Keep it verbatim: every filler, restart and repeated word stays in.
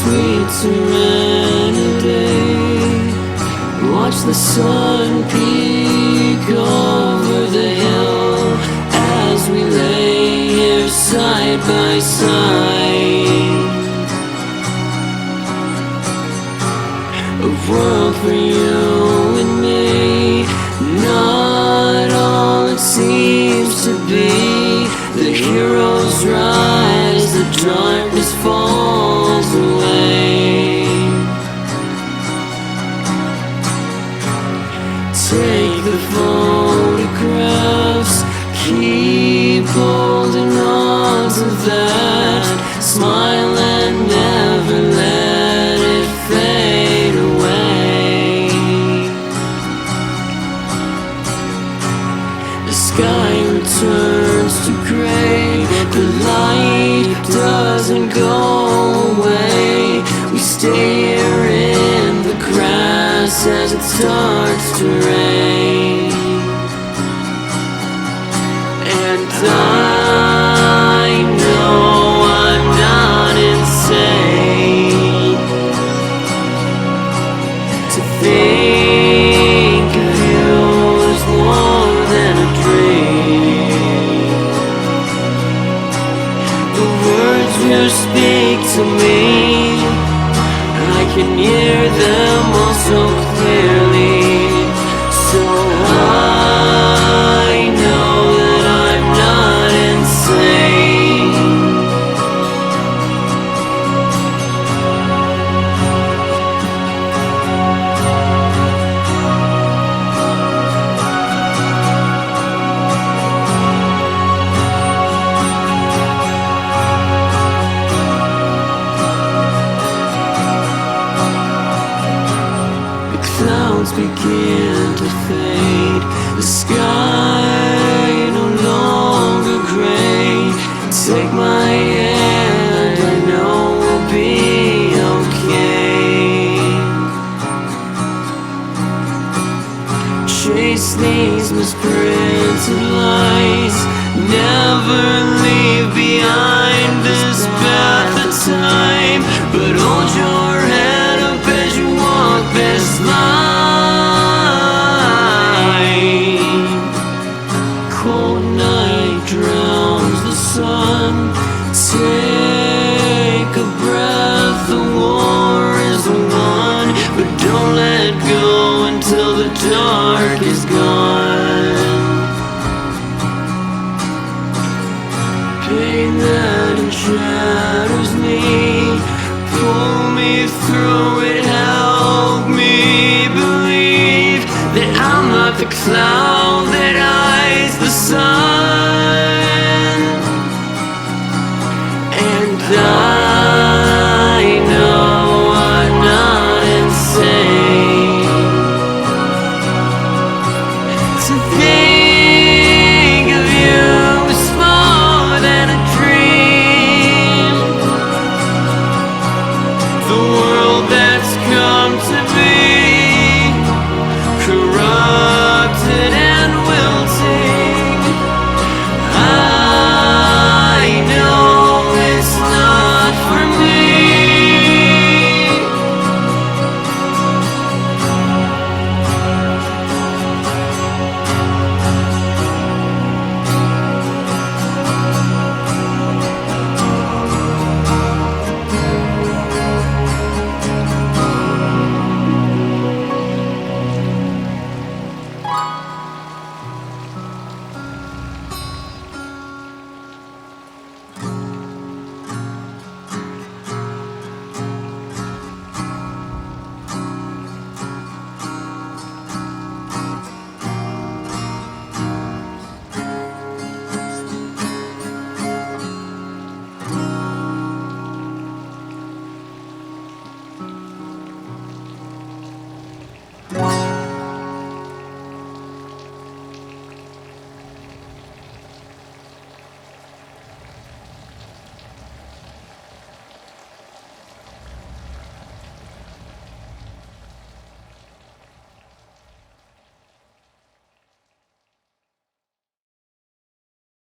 sweet serenity. Watch the sun peek over the hill as we lay here side by side. A world for you and me, not all it seems to be. The heroes rise, the darkness falls away. Take the photographs, keep holding on to that smile and never let it fade away. The sky returns to gray, but the light doesn't go away. We stay here in the grass as it starts to rain. And I know I'm not insane to think of you as more than a dream. The words you speak to me, I can hear them all so clearly. So I know that I'm not insane. Clouds begin to fade, the sky no longer gray. Take my hand, I know we'll be okay. Chase these misprinted lights, never leave behind this path of time. But hold your head up as you walk this line. Cold night drowns the sun. Take a breath, the war is won. But don't let go until the dark is gone. Pain that shatters me, pull me through it, help me believe that I'm not the cloud that hides the sun. And I know I'm not insane to think of you as more than a dream. The